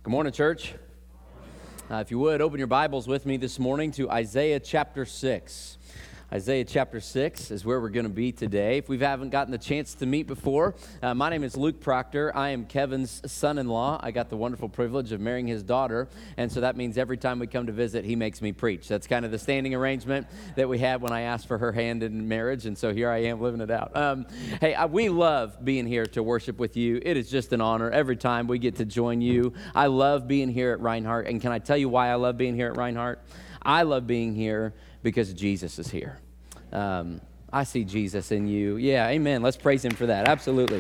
Good morning, church. If you would, open your Bibles with me this morning to Isaiah chapter 6. Isaiah chapter 6 is where we're going to be today. If we haven't gotten the chance to meet before, my name is Luke Proctor. I am Kevin's son-in-law. I got the wonderful privilege of marrying his daughter, and so that means every time we come to visit, he makes me preach. That's kind of the standing arrangement that we had when I asked for her hand in marriage, and so here I am living it out. We love being here to worship with you. It is just an honor every time we get to join you. I love being here at Reinhardt, and can I tell you why I love being here at Reinhardt? I love being here because Jesus is here. I see Jesus in you. Yeah, amen. Let's praise him for that. Absolutely.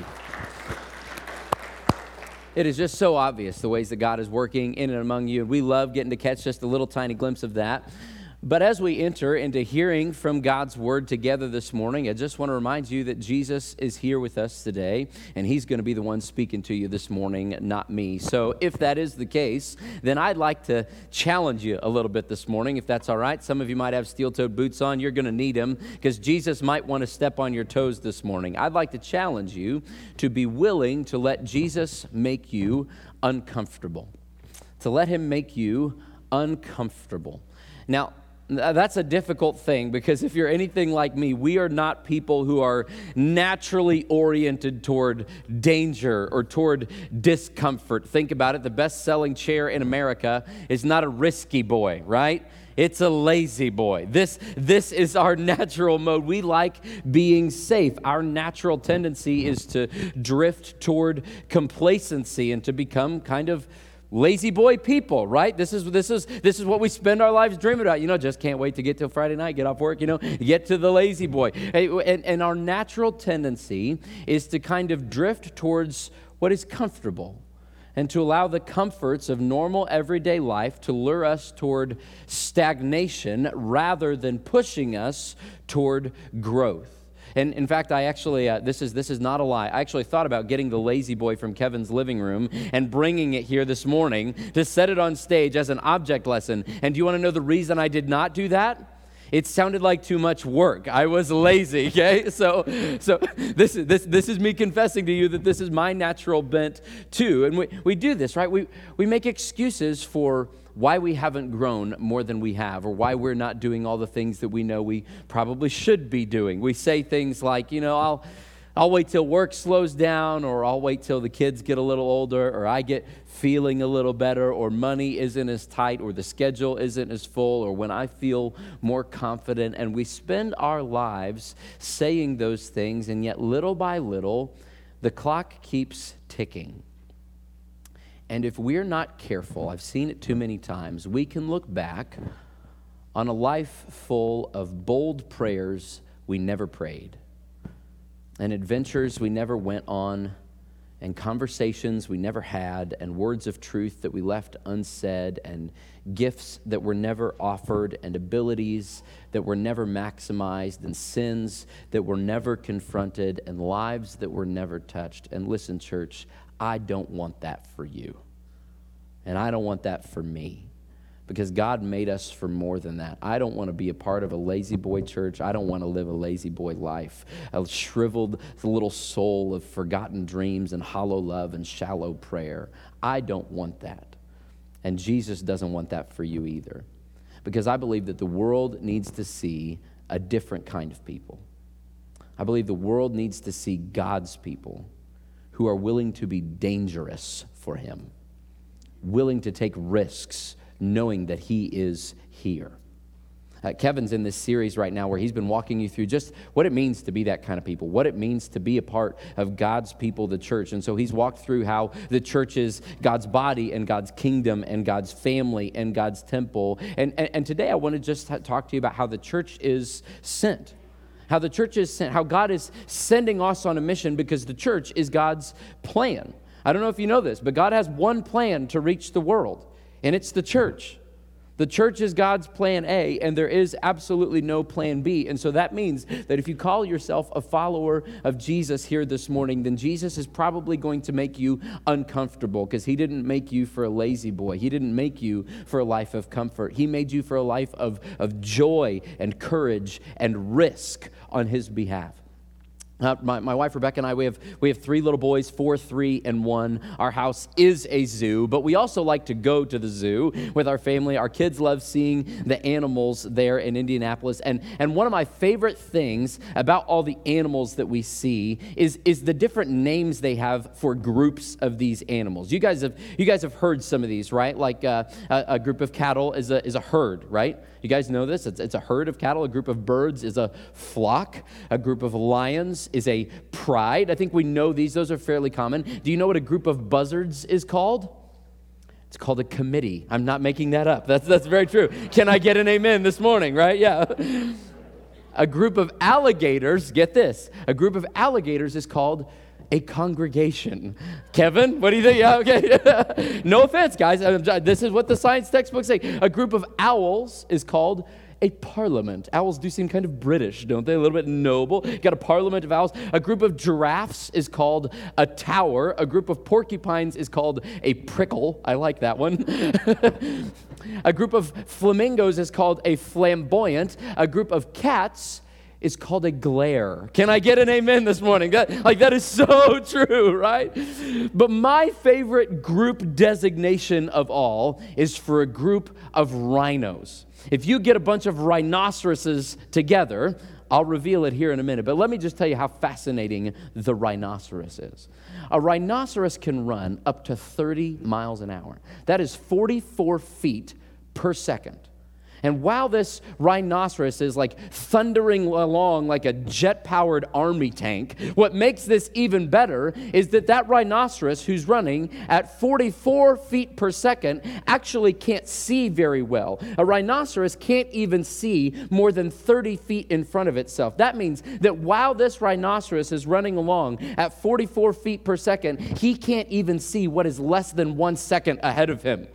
It is just so obvious the ways that God is working in and among you. And we love getting to catch just a little tiny glimpse of that. But as we enter into hearing from God's word together this morning, I just want to remind you that Jesus is here with us today, and he's going to be the one speaking to you this morning, not me. So if that is the case, then I'd like to challenge you a little bit this morning, if that's all right. Some of you might have steel-toed boots on. You're going to need them because Jesus might want to step on your toes this morning. I'd like to challenge you to be willing to let Jesus make you uncomfortable, to let him make you uncomfortable. Now, that's a difficult thing because if you're anything like me, we are not people who are naturally oriented toward danger or toward discomfort. Think about it. The best-selling chair in America is not a risky boy, right? It's a lazy boy. This is our natural mode. We like being safe. Our natural tendency is to drift toward complacency and to become kind of lazy boy people, right? This is what we spend our lives dreaming about. Just can't wait to get till Friday night, get off work, get to the lazy boy. And our natural tendency is to kind of drift towards what is comfortable and to allow the comforts of normal everyday life to lure us toward stagnation rather than pushing us toward growth. And in fact, I actually, this is not a lie. I actually thought about getting the lazy boy from Kevin's living room and bringing it here this morning to set it on stage as an object lesson. And do you want to know the reason I did not do that? It sounded like too much work. I was lazy, okay? So this is me confessing to you that this is my natural bent too. And we do this, right? We make excuses for why we haven't grown more than we have, or why we're not doing all the things that we know we probably should be doing. We say things like, I'll wait till work slows down, or I'll wait till the kids get a little older, or I get feeling a little better, or money isn't as tight, or the schedule isn't as full, or when I feel more confident. And we spend our lives saying those things, and yet little by little, the clock keeps ticking. And if we're not careful, I've seen it too many times, we can look back on a life full of bold prayers we never prayed, and adventures we never went on, and conversations we never had, and words of truth that we left unsaid, and gifts that were never offered, and abilities that were never maximized, and sins that were never confronted, and lives that were never touched. And listen, church, I don't want that for you. And I don't want that for me. Because God made us for more than that. I don't want to be a part of a lazy boy church. I don't want to live a lazy boy life. A shriveled little soul of forgotten dreams and hollow love and shallow prayer. I don't want that. And Jesus doesn't want that for you either. Because I believe that the world needs to see a different kind of people. I believe the world needs to see God's people who are willing to be dangerous for him, willing to take risks, knowing that he is here. Kevin's in this series right now where he's been walking you through just what it means to be that kind of people, what it means to be a part of God's people, the church. And so he's walked through how the church is God's body and God's kingdom and God's family and God's temple. And today I want to just talk to you about how the church is sent. How the church is sent, how God is sending us on a mission because the church is God's plan. I don't know if you know this, but God has one plan to reach the world, and it's the church. The church is God's plan A, and there is absolutely no plan B. And so that means that if you call yourself a follower of Jesus here this morning, then Jesus is probably going to make you uncomfortable because he didn't make you for a lazy boy. He didn't make you for a life of comfort. He made you for a life of joy and courage and risk on his behalf. My wife Rebecca and I, we have 3 little boys, 4, 3, and 1. Our house is a zoo, but we also like to go to the zoo with our family. Our kids love seeing the animals there in Indianapolis. And one of my favorite things about all the animals that we see is the different names they have for groups of these animals. You guys have heard some of these, right? Like a group of cattle is a herd, right? You guys know this? It's a herd of cattle. A group of birds is a flock. A group of lions is a pride. I think we know these. Those are fairly common. Do you know what a group of buzzards is called? It's called a committee. I'm not making that up. That's very true. Can I get an amen this morning, right? Yeah. A group of alligators, get this, a group of alligators is called a congregation. Kevin, what do you think? Yeah, okay. No offense, guys. This is what the science textbooks say. A group of owls is called a parliament. Owls do seem kind of British, don't they? A little bit noble. Got a parliament of owls. A group of giraffes is called a tower. A group of porcupines is called a prickle. I like that one. A group of flamingos is called a flamboyant. A group of cats is called a glare. Can I get an amen this morning? That is so true, right? But my favorite group designation of all is for a group of rhinos. If you get a bunch of rhinoceroses together, I'll reveal it here in a minute, but let me just tell you how fascinating the rhinoceros is. A rhinoceros can run up to 30 miles an hour. That is 44 feet per second. And while this rhinoceros is like thundering along like a jet-powered army tank, what makes this even better is that rhinoceros who's running at 44 feet per second actually can't see very well. A rhinoceros can't even see more than 30 feet in front of itself. That means that while this rhinoceros is running along at 44 feet per second, he can't even see what is less than 1 second ahead of him.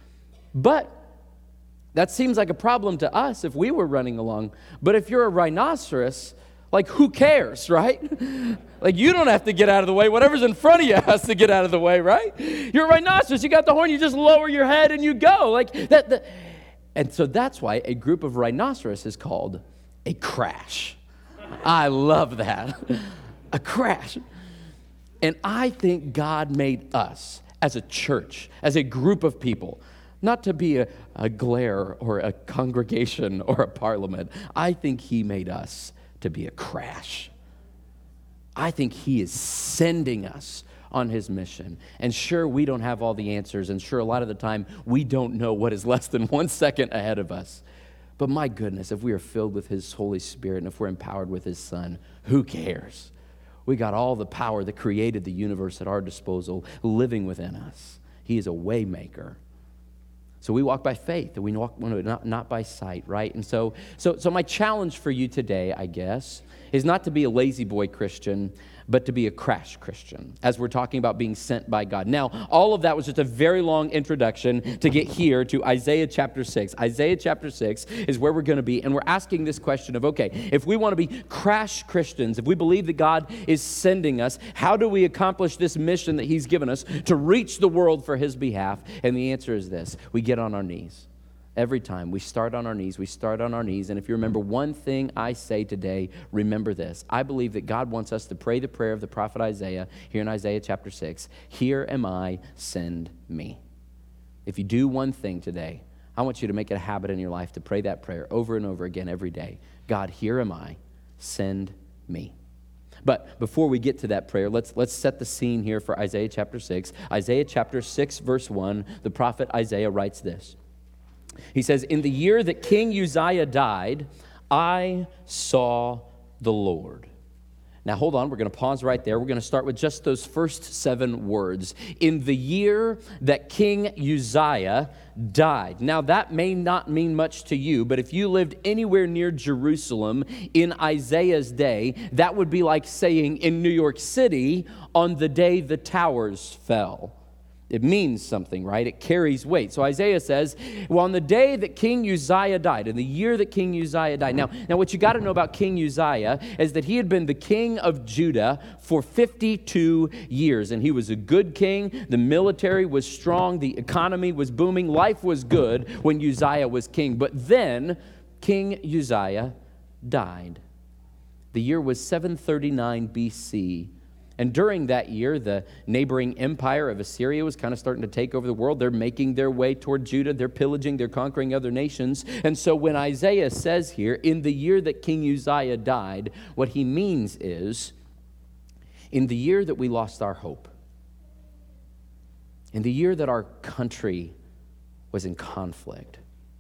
But that seems like a problem to us if we were running along. But if you're a rhinoceros, like, who cares, right? Like, you don't have to get out of the way. Whatever's in front of you has to get out of the way, right? You're a rhinoceros. You got the horn. You just lower your head and you go. Like that. And so that's why a group of rhinoceros is called a crash. I love that. A crash. And I think God made us as a church, as a group of people, not to be a glare or a congregation or a parliament. I think he made us to be a crash. I think he is sending us on his mission. And sure, we don't have all the answers, and sure, a lot of the time, we don't know what is less than 1 second ahead of us. But my goodness, if we are filled with his Holy Spirit and if we're empowered with his Son, who cares? We got all the power that created the universe at our disposal living within us. He is a way maker. So we walk by faith, and we walk not by sight, right? And so my challenge for you today, I guess, is not to be a lazy boy Christian, but to be a crash Christian, as we're talking about being sent by God. Now, all of that was just a very long introduction to get here to Isaiah chapter 6. Isaiah chapter 6 is where we're going to be, and we're asking this question of, okay, if we want to be crash Christians, if we believe that God is sending us, how do we accomplish this mission that he's given us to reach the world for his behalf? And the answer is this: we get on our knees. Every time we start on our knees, And if you remember one thing I say today, remember this. I believe that God wants us to pray the prayer of the prophet Isaiah here in Isaiah chapter 6. Here am I, send me. If you do one thing today, I want you to make it a habit in your life to pray that prayer over and over again every day. God, here am I, send me. But before we get to that prayer, let's set the scene here for Isaiah chapter 6. Isaiah chapter 6, verse 1, the prophet Isaiah writes this. He says, "In the year that King Uzziah died, I saw the Lord." Now, hold on. We're going to pause right there. We're going to start with just those first 7 words. In the year that King Uzziah died. Now, that may not mean much to you, but if you lived anywhere near Jerusalem in Isaiah's day, that would be like saying in New York City on the day the towers fell. It means something, right? It carries weight. So Isaiah says, well, on the day that King Uzziah died, in the year that King Uzziah died. Now what you got to know about King Uzziah is that he had been the king of Judah for 52 years. And he was a good king. The military was strong. The economy was booming. Life was good when Uzziah was king. But then King Uzziah died. The year was 739 BC. And during that year, the neighboring empire of Assyria was kind of starting to take over the world. They're making their way toward Judah. They're pillaging, they're conquering other nations. And so when Isaiah says here, in the year that King Uzziah died, what he means is, in the year that we lost our hope, in the year that our country was in conflict,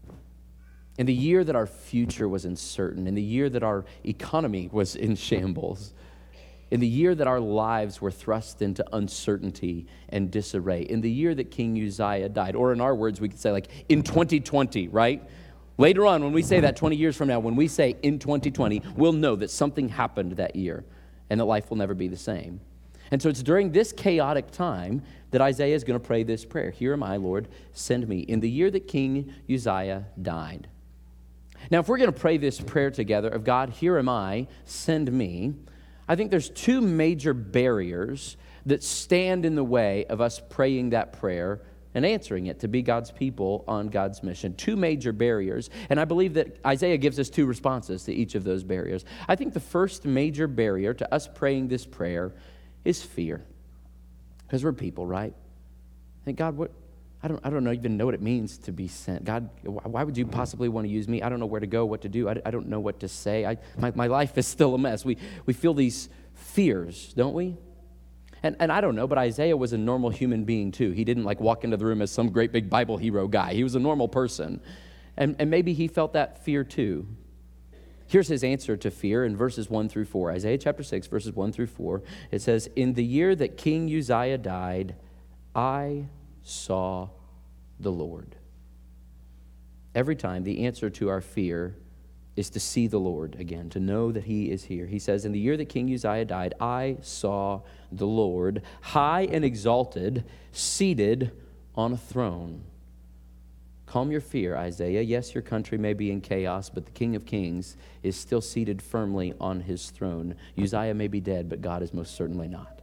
in the year that our future was uncertain, in the year that our economy was in shambles, in the year that our lives were thrust into uncertainty and disarray, in the year that King Uzziah died, or in our words, we could say like in 2020, right? Later on, when we say that 20 years from now, when we say in 2020, we'll know that something happened that year and that life will never be the same. And so it's during this chaotic time that Isaiah is going to pray this prayer. Here am I, Lord, send me. In the year that King Uzziah died. Now, if we're going to pray this prayer together of God, here am I, send me, I think there's two major barriers that stand in the way of us praying that prayer and answering it to be God's people on God's mission. Two major barriers, and I believe that Isaiah gives us two responses to each of those barriers. I think the first major barrier to us praying this prayer is fear, because we're people, right? And God, what? I don't even know what it means to be sent. God, why would you possibly want to use me? I don't know where to go, what to do. I don't know what to say. My life is still a mess. We feel these fears, don't we? And I don't know, but Isaiah was a normal human being too. He didn't like walk into the room as some great big Bible hero guy. He was a normal person. And maybe he felt that fear too. Here's his answer to fear in verses 1 through 4. Isaiah chapter 6, verses 1 through 4. It says, in the year that King Uzziah died, I saw the Lord. Every time the answer to our fear is to see the Lord again, to know that he is here. He says, in the year that King Uzziah died, I saw the Lord, high and exalted, seated on a throne. Calm your fear, Isaiah. Yes, your country may be in chaos, but the King of Kings is still seated firmly on his throne. Uzziah may be dead, but God is most certainly not.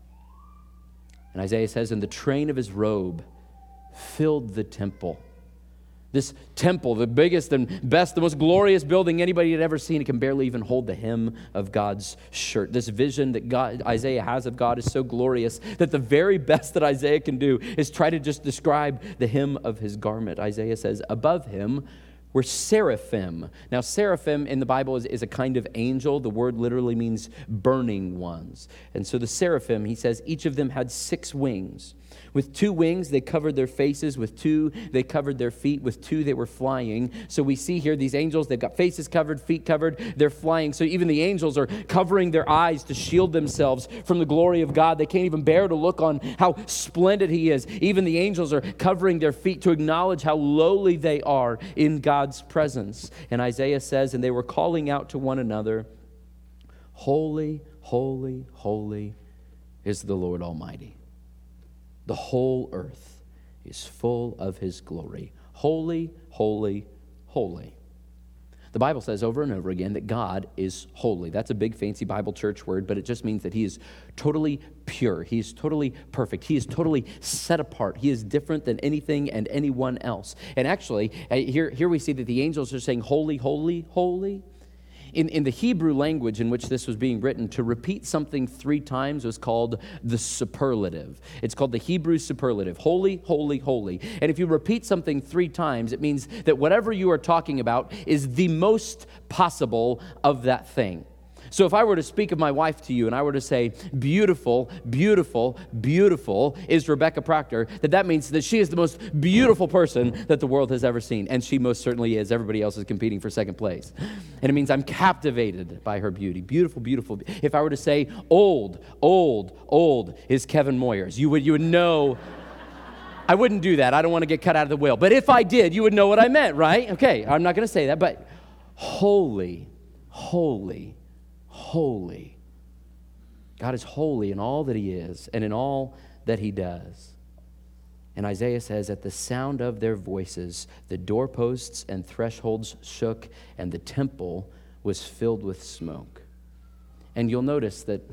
And Isaiah says, and the train of his robe filled the temple. This temple, the biggest and best, the most glorious building anybody had ever seen, it can barely even hold the hem of God's shirt. This vision that Isaiah has of God is so glorious that the very best that Isaiah can do is try to just describe the hem of his garment. Isaiah says, above him were seraphim. Now, seraphim in the Bible is a kind of angel. The word literally means burning ones. And so the seraphim, he says, each of them had 6 wings. With 2 wings, they covered their faces. With 2, they covered their feet. With 2, they were flying. So we see here these angels, they've got faces covered, feet covered. They're flying. So even the angels are covering their eyes to shield themselves from the glory of God. They can't even bear to look on how splendid he is. Even the angels are covering their feet to acknowledge how lowly they are in God's presence. And Isaiah says, and they were calling out to one another, holy, holy, holy is the Lord Almighty. The whole earth is full of his glory. Holy, holy, holy. The Bible says over and over again that God is holy. That's a big fancy Bible church word, but it just means that he is totally pure. He is totally perfect. He is totally set apart. He is different than anything and anyone else. And actually, here we see that the angels are saying, holy, holy, holy. In the Hebrew language in which this was being written, to repeat something 3 times was called the superlative. It's called the Hebrew superlative, holy, holy, holy. And if you repeat something 3 times, it means that whatever you are talking about is the most possible of that thing. So if I were to speak of my wife to you and I were to say, beautiful, beautiful, beautiful is Rebecca Proctor, that means that she is the most beautiful person that the world has ever seen. And she most certainly is. Everybody else is competing for second place. And it means I'm captivated by her beauty. Beautiful, beautiful. If I were to say, old, old, old is Kevin Moyers, you would know. I wouldn't do that. I don't want to get cut out of the will. But if I did, you would know what I meant, right? Okay, I'm not going to say that, but holy, holy, holy. God is holy in all that he is and in all that he does. And Isaiah says, at the sound of their voices, the doorposts and thresholds shook, and the temple was filled with smoke. And you'll notice that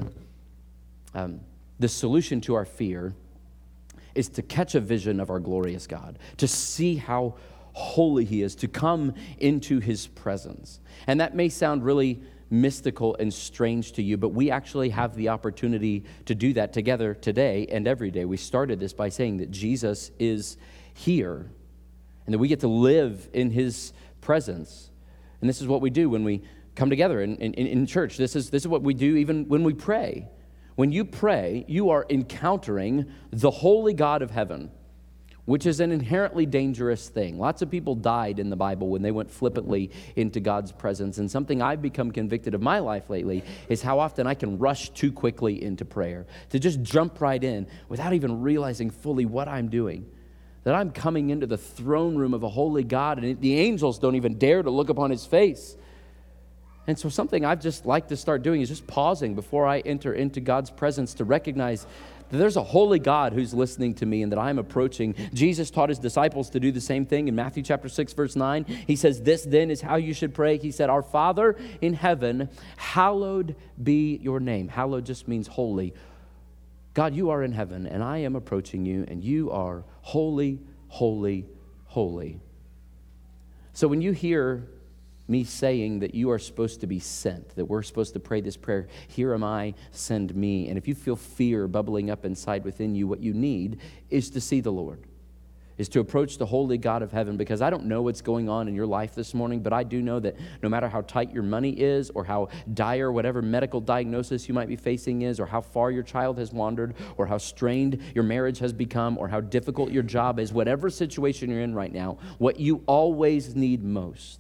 the solution to our fear is to catch a vision of our glorious God, to see how holy he is, to come into his presence. And that may sound really mystical and strange to you, but we actually have the opportunity to do that together today and every day. We started this by saying that Jesus is here and that we get to live in his presence. And this is what we do when we come together in church. This is what we do even when we pray. When you pray, you are encountering the holy God of heaven, which is an inherently dangerous thing. Lots of people died in the Bible when they went flippantly into God's presence. And something I've become convicted of my life lately is how often I can rush too quickly into prayer, to just jump right in without even realizing fully what I'm doing. That I'm coming into the throne room of a holy God, and the angels don't even dare to look upon his face. And so something I've just like to start doing is just pausing before I enter into God's presence to recognize that there's a holy God who's listening to me and that I'm approaching. Jesus taught his disciples to do the same thing in Matthew chapter 6, verse 9. He says, this then is how you should pray. He said, our Father in heaven, hallowed be your name. Hallowed just means holy. God, you are in heaven, and I am approaching you, and you are holy, holy, holy. So when you hear me saying that you are supposed to be sent, that we're supposed to pray this prayer, here am I, send me. And if you feel fear bubbling up inside within you, what you need is to see the Lord, is to approach the holy God of heaven, because I don't know what's going on in your life this morning, but I do know that no matter how tight your money is or how dire whatever medical diagnosis you might be facing is, or how far your child has wandered, or how strained your marriage has become, or how difficult your job is, whatever situation you're in right now, what you always need most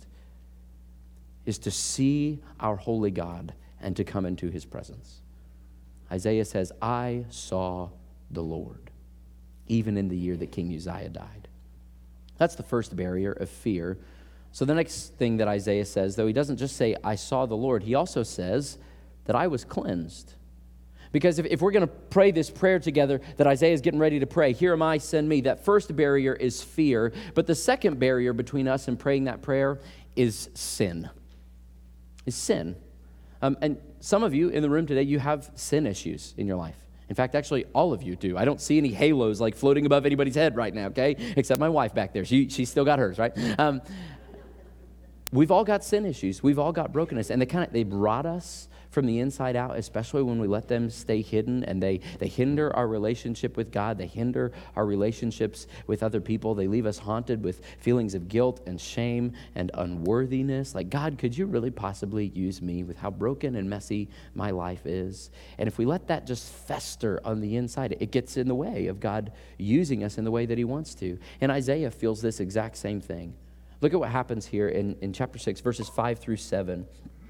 is to see our holy God and to come into his presence. Isaiah says, I saw the Lord, even in the year that King Uzziah died. That's the first barrier of fear. So the next thing that Isaiah says, though he doesn't just say, I saw the Lord, he also says that I was cleansed. Because if we're going to pray this prayer together that Isaiah is getting ready to pray, here am I, send me, that first barrier is fear. But the second barrier between us and praying that prayer is sin. Is sin. And some of you in the room today, you have sin issues in your life. In fact, actually, all of you do. I don't see any halos like floating above anybody's head right now, okay? Except my wife back there. She's still got hers, right? We've all got sin issues. We've all got brokenness. And they rot us from the inside out, especially when we let them stay hidden, and they hinder our relationship with God. They hinder our relationships with other people. They leave us haunted with feelings of guilt and shame and unworthiness. Like, God, could you really possibly use me with how broken and messy my life is? And if we let that just fester on the inside, it gets in the way of God using us in the way that he wants to. And Isaiah feels this exact same thing. Look at what happens here in chapter 6, verses 5 through 7.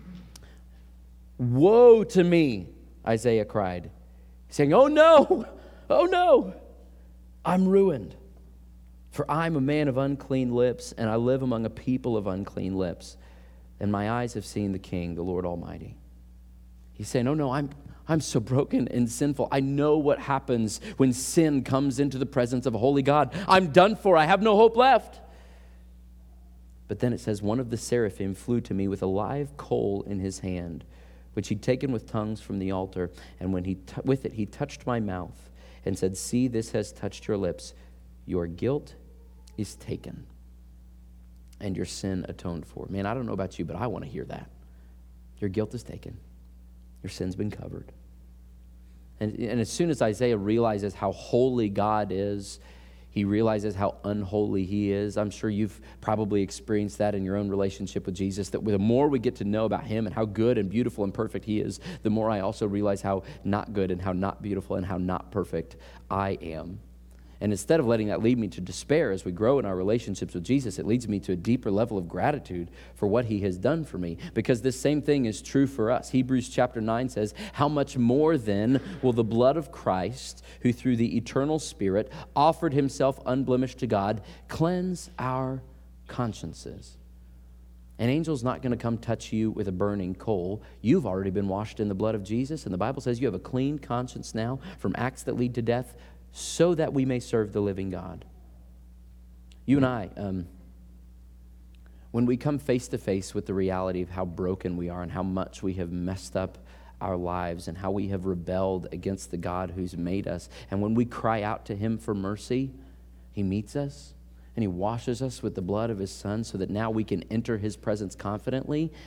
Woe to me, Isaiah cried, saying, oh no, I'm ruined. For I'm a man of unclean lips, and I live among a people of unclean lips, and my eyes have seen the King, the Lord Almighty. He's saying, oh no, I'm so broken and sinful. I know what happens when sin comes into the presence of a holy God. I'm done for. I have no hope left. But then it says, one of the seraphim flew to me with a live coal in his hand, which he'd taken with tongues from the altar, and when with it he touched my mouth and said, see, this has touched your lips. Your guilt is taken, and your sin atoned for. Man, I don't know about you, but I want to hear that. Your guilt is taken. Your sin's been covered. And as soon as Isaiah realizes how holy God is, he realizes how unholy he is. I'm sure you've probably experienced that in your own relationship with Jesus, that the more we get to know about him and how good and beautiful and perfect he is, the more I also realize how not good and how not beautiful and how not perfect I am. And instead of letting that lead me to despair as we grow in our relationships with Jesus, it leads me to a deeper level of gratitude for what he has done for me, because this same thing is true for us. Hebrews chapter 9 says, how much more then will the blood of Christ, who through the eternal Spirit offered himself unblemished to God, cleanse our consciences? An angel's not going to come touch you with a burning coal. You've already been washed in the blood of Jesus, and the Bible says you have a clean conscience now from acts that lead to death, so that we may serve the living God. You and I, when we come face to face with the reality of how broken we are and how much we have messed up our lives and how we have rebelled against the God who's made us, and when we cry out to him for mercy, he meets us and he washes us with the blood of his Son so that now we can enter his presence confidently.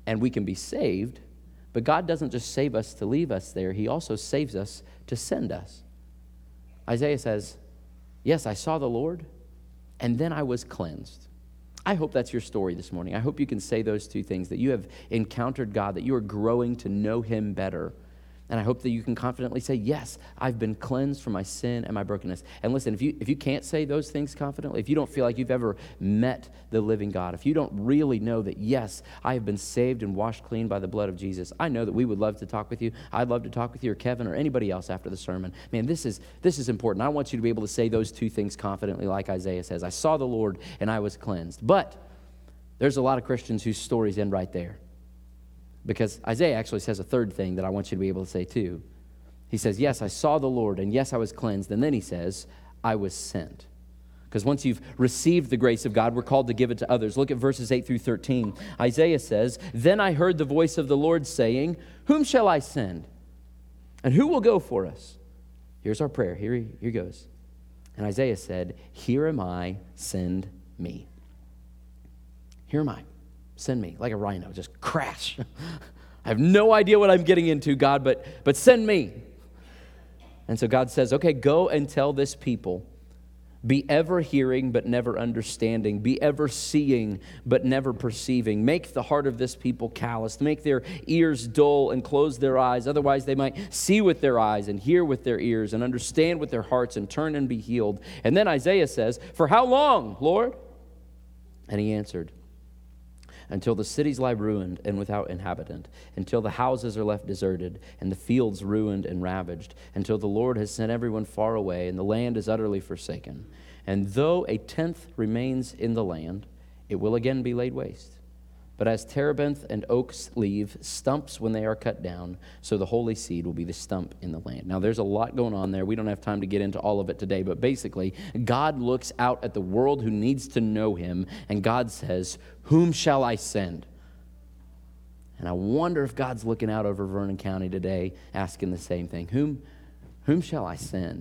and we can be saved, but God doesn't just save us to leave us there. He also saves us to send us. Isaiah says, yes, I saw the Lord, and then I was cleansed. I hope that's your story this morning. I hope you can say those two things, that you have encountered God, that you are growing to know him better. And I hope that you can confidently say, yes, I've been cleansed from my sin and my brokenness. And listen, if you can't say those things confidently, if you don't feel like you've ever met the living God, if you don't really know that, yes, I have been saved and washed clean by the blood of Jesus, I know that we would love to talk with you. I'd love to talk with you, or Kevin, or anybody else after the sermon. Man, this is important. I want you to be able to say those two things confidently, like Isaiah says. I saw the Lord and I was cleansed. But there's a lot of Christians whose stories end right there. Because Isaiah actually says a third thing that I want you to be able to say too. He says, yes, I saw the Lord, and yes, I was cleansed. And then he says, I was sent. Because once you've received the grace of God, we're called to give it to others. Look at verses 8 through 13. Isaiah says, then I heard the voice of the Lord saying, whom shall I send? And who will go for us? Here's our prayer. Here goes. And Isaiah said, here am I, send me. Here am I. Send me, like a rhino, just crash. I have no idea what I'm getting into, God, but send me. And so God says, okay, go and tell this people, be ever hearing but never understanding, be ever seeing but never perceiving. Make the heart of this people calloused, make their ears dull and close their eyes. Otherwise they might see with their eyes and hear with their ears and understand with their hearts and turn and be healed. And then Isaiah says, for how long, Lord? And he answered, until the cities lie ruined and without inhabitant, until the houses are left deserted and the fields ruined and ravaged, until the Lord has sent everyone far away and the land is utterly forsaken. And though a tenth remains in the land, it will again be laid waste. But as terebinth and oaks leave stumps when they are cut down, so the holy seed will be the stump in the land. Now, there's a lot going on there. We don't have time to get into all of it today, but basically, God looks out at the world who needs to know him, and God says, whom shall I send? And I wonder if God's looking out over Vernon County today, asking the same thing. Whom shall I send?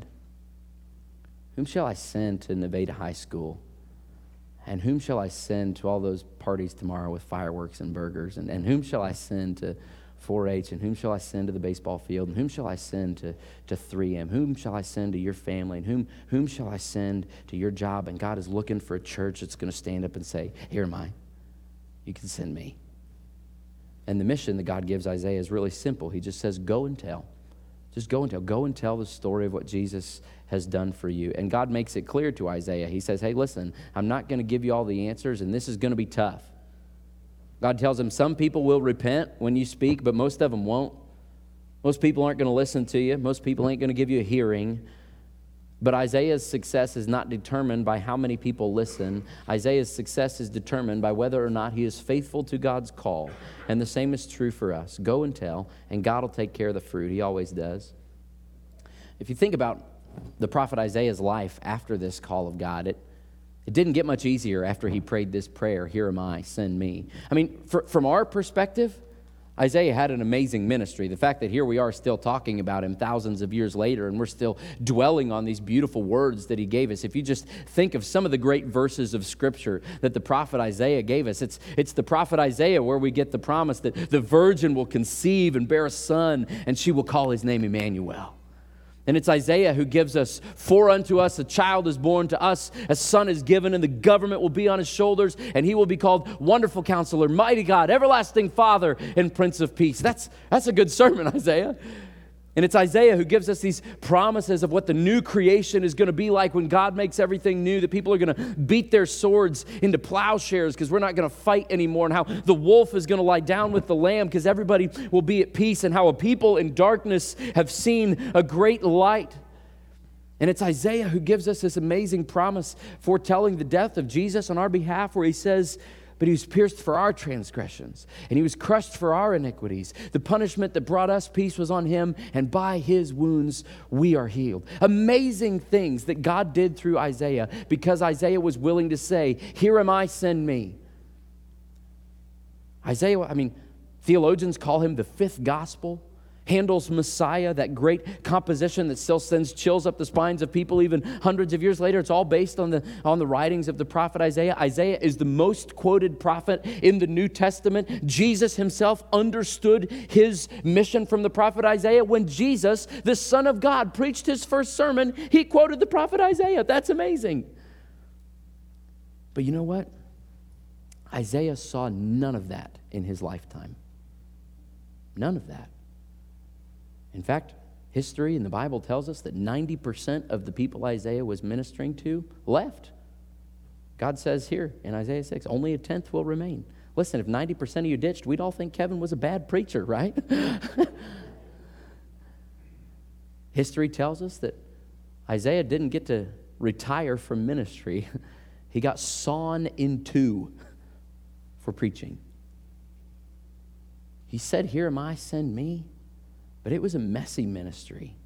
Whom shall I send to Nevada High School? And whom shall I send to all those parties tomorrow with fireworks and burgers? And whom shall I send to 4-H? And whom shall I send to the baseball field? And whom shall I send to 3M? Whom shall I send to your family? And whom shall I send to your job? And God is looking for a church that's going to stand up and say, here am I. You can send me. And the mission that God gives Isaiah is really simple. He just says, go and tell. Just go and tell. Go and tell the story of what Jesus has done for you. And God makes it clear to Isaiah. He says, hey, listen, I'm not going to give you all the answers, and this is going to be tough. God tells him some people will repent when you speak, but most of them won't. Most people aren't going to listen to you. Most people ain't going to give you a hearing. But Isaiah's success is not determined by how many people listen. Isaiah's success is determined by whether or not he is faithful to God's call. And the same is true for us. Go and tell, and God will take care of the fruit. He always does. If you think about the prophet Isaiah's life after this call of God, it didn't get much easier after he prayed this prayer, here am I, send me. I mean, from our perspective, Isaiah had an amazing ministry. The fact that here we are still talking about him thousands of years later, and we're still dwelling on these beautiful words that he gave us. If you just think of some of the great verses of Scripture that the prophet Isaiah gave us, it's the prophet Isaiah where we get the promise that the virgin will conceive and bear a son, and she will call his name Emmanuel. And it's Isaiah who gives us, for unto us a child is born, to us a son is given, and the government will be on his shoulders, and he will be called Wonderful Counselor, Mighty God, Everlasting Father, and Prince of Peace. That's a good sermon, Isaiah. And it's Isaiah who gives us these promises of what the new creation is going to be like when God makes everything new, that people are going to beat their swords into plowshares because we're not going to fight anymore, and how the wolf is going to lie down with the lamb because everybody will be at peace, and how a people in darkness have seen a great light. And it's Isaiah who gives us this amazing promise foretelling the death of Jesus on our behalf, where he says, but he was pierced for our transgressions, and he was crushed for our iniquities. The punishment that brought us peace was on him, and by his wounds we are healed. Amazing things that God did through Isaiah, because Isaiah was willing to say, here am I, send me. Isaiah, theologians call him the fifth gospel. Handel's Messiah, that great composition that still sends chills up the spines of people even hundreds of years later. It's all based on the writings of the prophet Isaiah. Isaiah is the most quoted prophet in the New Testament. Jesus himself understood his mission from the prophet Isaiah. When Jesus, the Son of God, preached his first sermon, he quoted the prophet Isaiah. That's amazing. But you know what? Isaiah saw none of that in his lifetime. None of that. In fact, history and the Bible tells us that 90% of the people Isaiah was ministering to left. God says here in Isaiah 6, only a tenth will remain. Listen, if 90% of you ditched, we'd all think Kevin was a bad preacher, right? History tells us that Isaiah didn't get to retire from ministry. He got sawn in two for preaching. He said, "Here am I, send me." But it was a messy ministry.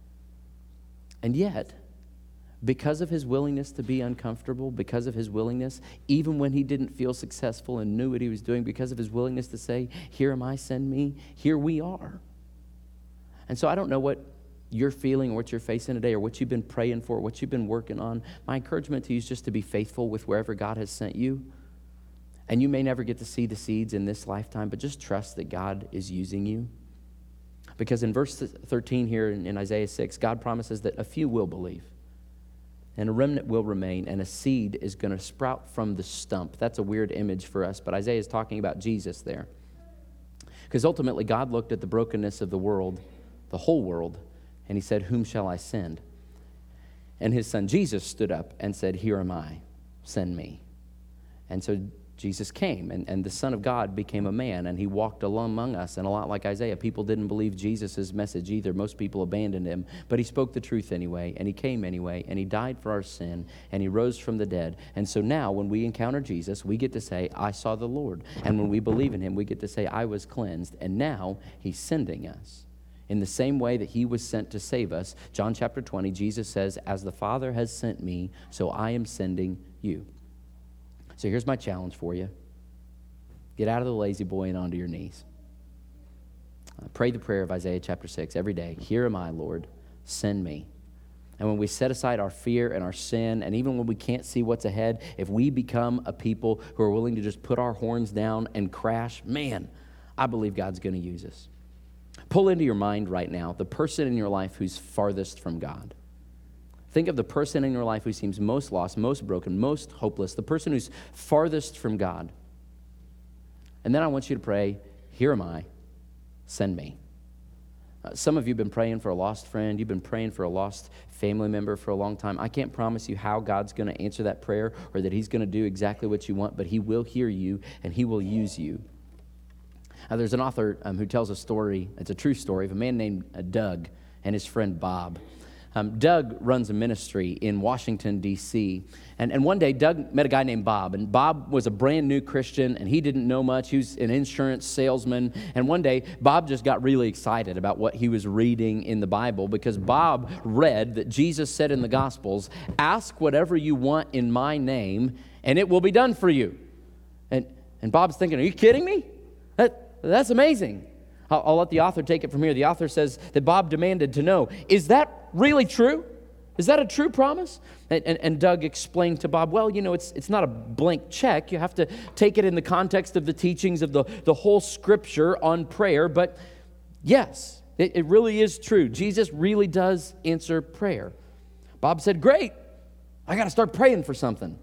And yet, because of his willingness to be uncomfortable, because of his willingness, even when he didn't feel successful and knew what he was doing, because of his willingness to say, "Here am I, send me," here we are. And so I don't know what you're feeling or what you're facing today or what you've been praying for, what you've been working on. My encouragement to you is just to be faithful with wherever God has sent you. And you may never get to see the seeds in this lifetime, but just trust that God is using you. Because in verse 13 here in Isaiah 6, God promises that a few will believe, and a remnant will remain, and a seed is going to sprout from the stump. That's a weird image for us, but Isaiah is talking about Jesus there. Because ultimately, God looked at the brokenness of the world, the whole world, and he said, "Whom shall I send?" And his son Jesus stood up and said, "Here am I, send me." And so Jesus came, and the Son of God became a man, and he walked among us. And a lot like Isaiah, people didn't believe Jesus' message either. Most people abandoned him, but he spoke the truth anyway, and he came anyway, and he died for our sin, and he rose from the dead. And so now when we encounter Jesus, we get to say, "I saw the Lord." And when we believe in him, we get to say, "I was cleansed." And now he's sending us. In the same way that he was sent to save us, John chapter 20, Jesus says, "As the Father has sent me, so I am sending you." So here's my challenge for you. Get out of the lazy boy and onto your knees. Pray the prayer of Isaiah chapter 6 every day. "Here am I, Lord, send me." And when we set aside our fear and our sin, and even when we can't see what's ahead, if we become a people who are willing to just put our horns down and crash, man, I believe God's going to use us. Pull into your mind right now the person in your life who's farthest from God. Think of the person in your life who seems most lost, most broken, most hopeless, the person who's farthest from God. And then I want you to pray, "Here am I, send me." Some of you have been praying for a lost friend. You've been praying for a lost family member for a long time. I can't promise you how God's going to answer that prayer or that he's going to do exactly what you want, but he will hear you and he will use you. There's an author who tells a story, it's a true story, of a man named Doug and his friend Bob. Doug runs a ministry in Washington, D.C. And one day, Doug met a guy named Bob. And Bob was a brand new Christian, and he didn't know much. He was an insurance salesman. And one day, Bob just got really excited about what he was reading in the Bible, because Bob read that Jesus said in the Gospels, "Ask whatever you want in my name, and it will be done for you." And Bob's thinking, "Are you kidding me? That's amazing." I'll let the author take it from here. The author says that Bob demanded to know, "Is that really true? Is that a true promise?" And Doug explained to Bob, "Well, it's not a blank check. You have to take it in the context of the teachings of the whole Scripture on prayer. But yes, it really is true. Jesus really does answer prayer." Bob said, "Great. I got to start praying for something.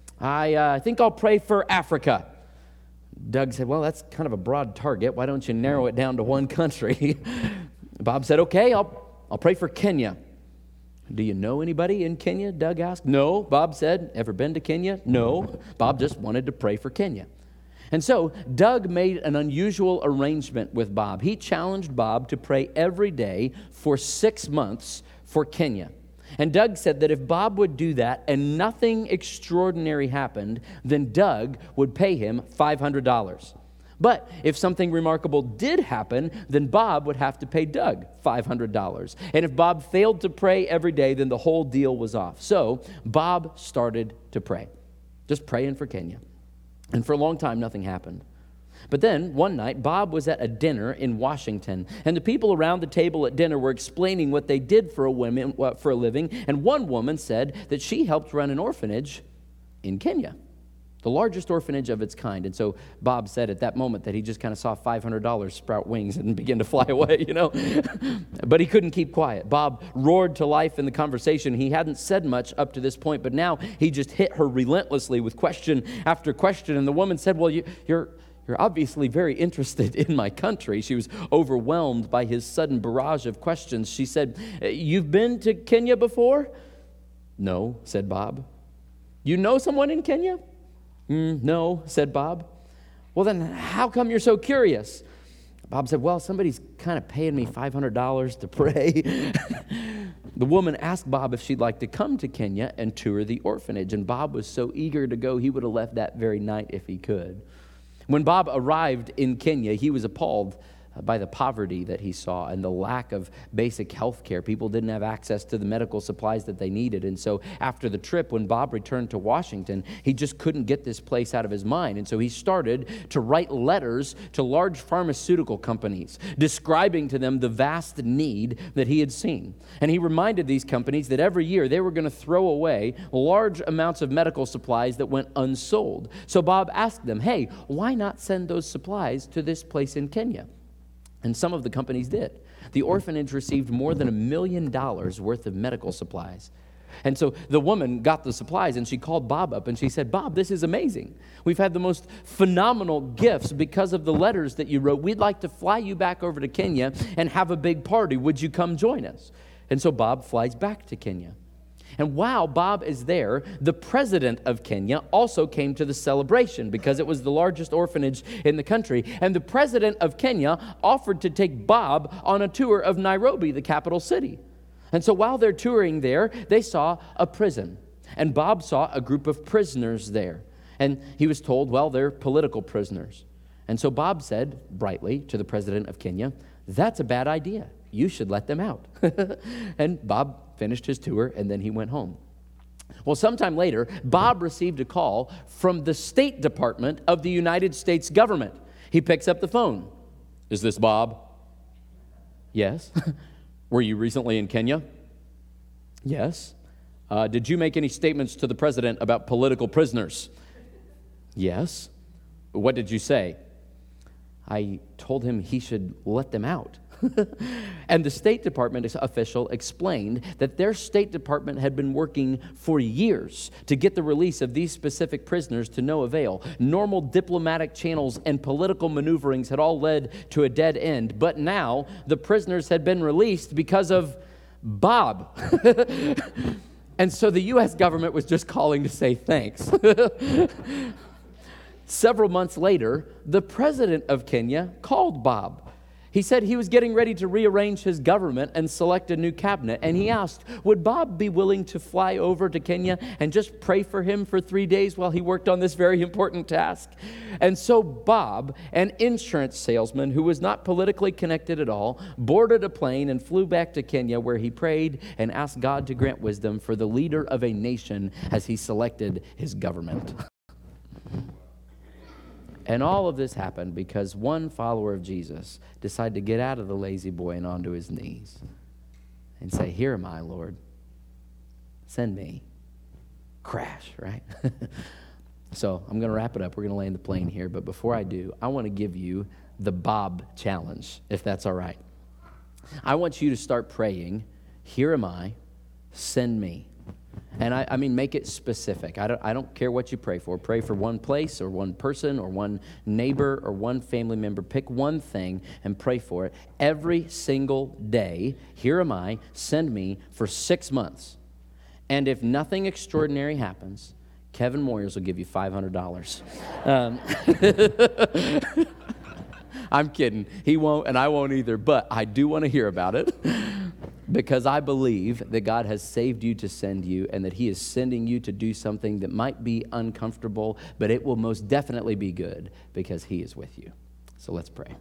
I think I'll pray for Africa." Doug said, "Well, that's kind of a broad target. Why don't you narrow it down to one country?" Bob said, "Okay, I'll pray for Kenya." "Do you know anybody in Kenya?" Doug asked. "No," Bob said. "Ever been to Kenya?" "No." Bob just wanted to pray for Kenya. And so Doug made an unusual arrangement with Bob. He challenged Bob to pray every day for 6 months for Kenya. And Doug said that if Bob would do that and nothing extraordinary happened, then Doug would pay him $500. But if something remarkable did happen, then Bob would have to pay Doug $500. And if Bob failed to pray every day, then the whole deal was off. So Bob started to pray, just praying for Kenya. And for a long time, nothing happened. But then, one night, Bob was at a dinner in Washington, and the people around the table at dinner were explaining what they did for a living, and one woman said that she helped run an orphanage in Kenya, the largest orphanage of its kind. And so Bob said at that moment that he just kind of saw $500 sprout wings and begin to fly away, But he couldn't keep quiet. Bob roared to life in the conversation. He hadn't said much up to this point, but now he just hit her relentlessly with question after question. And the woman said, well, you're obviously very interested in my country. She was overwhelmed by his sudden barrage of questions. She said, you've been to Kenya before? No, said Bob. You know someone in Kenya? No, said Bob. Well, then how come you're so curious? Bob said, well, somebody's kind of paying me $500 to pray. The woman asked Bob if she'd like to come to Kenya and tour the orphanage, and Bob was so eager to go, he would have left that very night if he could. When Bob arrived in Kenya, he was appalled by the poverty that he saw and the lack of basic health care. People didn't have access to the medical supplies that they needed. And so after the trip, when Bob returned to Washington, he just couldn't get this place out of his mind. And so he started to write letters to large pharmaceutical companies, describing to them the vast need that he had seen. And he reminded these companies that every year they were going to throw away large amounts of medical supplies that went unsold. So Bob asked them, hey, why not send those supplies to this place in Kenya? And some of the companies did. The orphanage received more than $1 million worth of medical supplies. And so the woman got the supplies, and she called Bob up, and she said, Bob, this is amazing. We've had the most phenomenal gifts because of the letters that you wrote. We'd like to fly you back over to Kenya and have a big party. Would you come join us? And so Bob flies back to Kenya. And while Bob is there, the president of Kenya also came to the celebration because it was the largest orphanage in the country. And the president of Kenya offered to take Bob on a tour of Nairobi, the capital city. And so while they're touring there, they saw a prison. And Bob saw a group of prisoners there. And he was told, well, they're political prisoners. And so Bob said brightly to the president of Kenya, that's a bad idea. You should let them out. And Bob finished his tour, and then he went home. Well, sometime later, Bob received a call from the State Department of the United States government. He picks up the phone. Is this Bob? Yes. Were you recently in Kenya? Yes. Did you make any statements to the president about political prisoners? Yes. What did you say? I told him he should let them out. And the State Department official explained that their State Department had been working for years to get the release of these specific prisoners to no avail. Normal diplomatic channels and political maneuverings had all led to a dead end. But now the prisoners had been released because of Bob. And so the U.S. government was just calling to say thanks. Several months later, the president of Kenya called Bob. He said he was getting ready to rearrange his government and select a new cabinet. And he asked, would Bob be willing to fly over to Kenya and just pray for him for 3 days while he worked on this very important task? And so Bob, an insurance salesman who was not politically connected at all, boarded a plane and flew back to Kenya, where he prayed and asked God to grant wisdom for the leader of a nation as he selected his government. And all of this happened because one follower of Jesus decided to get out of the lazy boy and onto his knees and say, here am I, Lord. Send me. Crash, right? So I'm going to wrap it up. We're going to land the plane here. But before I do, I want to give you the Bob challenge, if that's all right. I want you to start praying, here am I, send me. And I mean, make it specific. I don't care what you pray for. Pray for one place or one person or one neighbor or one family member. Pick one thing and pray for it every single day. Here am I, send me for 6 months. And if nothing extraordinary happens, Kevin Moyers will give you $500. I'm kidding. He won't, and I won't either. But I do want to hear about it. Because I believe that God has saved you to send you, and that he is sending you to do something that might be uncomfortable, but it will most definitely be good because he is with you. So let's pray.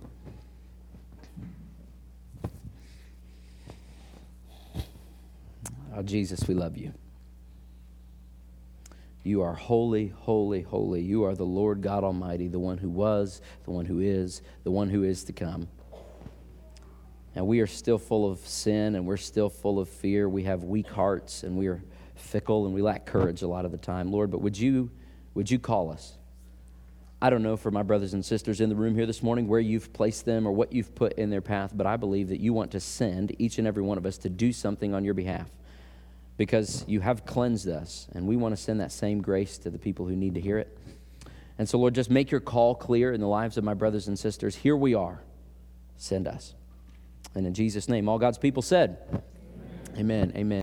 Oh, Jesus, we love you. You are holy, holy, holy. You are the Lord God Almighty, the one who was, the one who is to come. And we are still full of sin, and we're still full of fear. We have weak hearts, and we are fickle, and we lack courage a lot of the time. Lord, but would you call us? I don't know for my brothers and sisters in the room here this morning where you've placed them or what you've put in their path, but I believe that you want to send each and every one of us to do something on your behalf, because you have cleansed us, and we want to send that same grace to the people who need to hear it. And so, Lord, just make your call clear in the lives of my brothers and sisters. Here we are. Send us. And in Jesus' name, all God's people said, amen, amen.